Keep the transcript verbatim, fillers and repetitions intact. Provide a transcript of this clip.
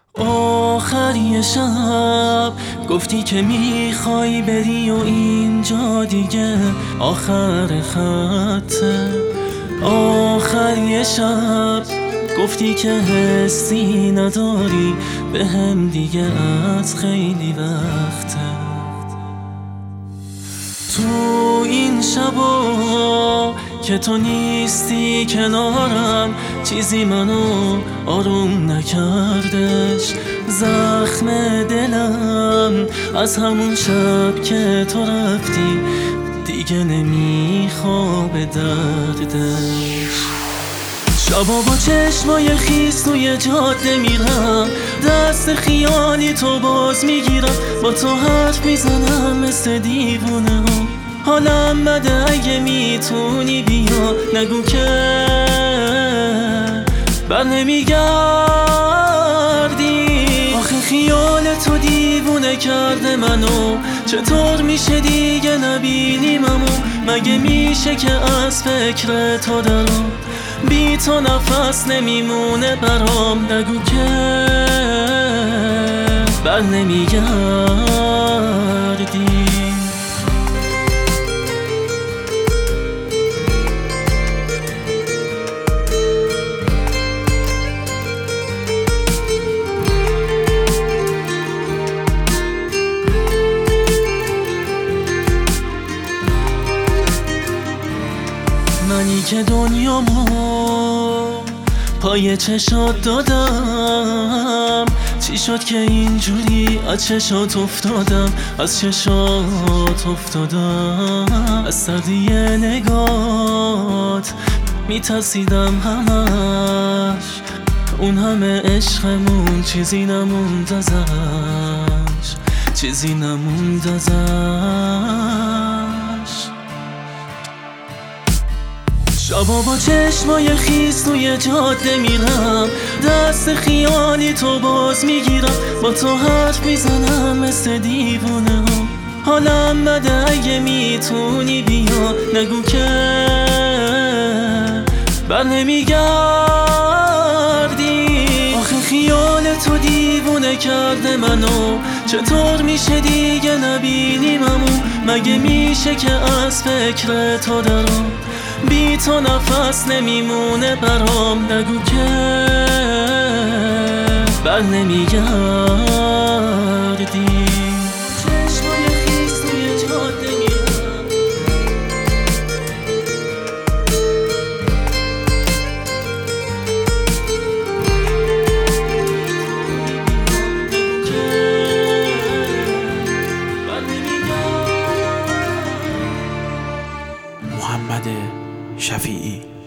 آخری شب گفتی که میخوای بری و اینجا دیگه آخر خطه. آخری شب گفتی که حسی نداری به هم دیگه از خیلی وقته. تو این شبا که تو نیستی کنارم چیزی منو آروم نکردش. زخم دلم از همون شب که تو رفتی دیگه نمیخوابه دردش. شبا با چشمای خیس توی جاده میرم، دست خیالی تو باز میگیرم، با تو حرف میزنم مثل دیوونه ها. حالم بده اگه میتونی بیا، نگو که بر نمیگردی. آخه خیال تو دیوونه کرده منو، چطور میشه دیگه نبینیممو؟ مگه میشه که از فکر تو درام، بی تو نفس نمیمونه برام. نگو که بر نمیگردی. منی که دنیامو پای چشات دادم، چی شد که اینجوری از چشات افتادم، از چشات افتادم. از سردی نگات میترسیدم همش، اون همه عشقمون چیزی نموند ازش، چیزی نموند ازش. شبا با چشمای خیس توی جاده میرم، دست خیالی تو باز میگیرم، با تو حرف میزنم مثل دیوونه ها. حالم بده اگه میتونی بیا، نگو که بر نمیگردی. آخه خیال تو دیوونه کرده منو، چطور میشه دیگه نبینیممو؟ مگه میشه که از فکر تو درام، بی تو نفس نمیمونه برام. نگو که بر نمیگردی. چشمای خیس توی جاده میرم، نگو که بر نمیگردی. محمد شفیعی.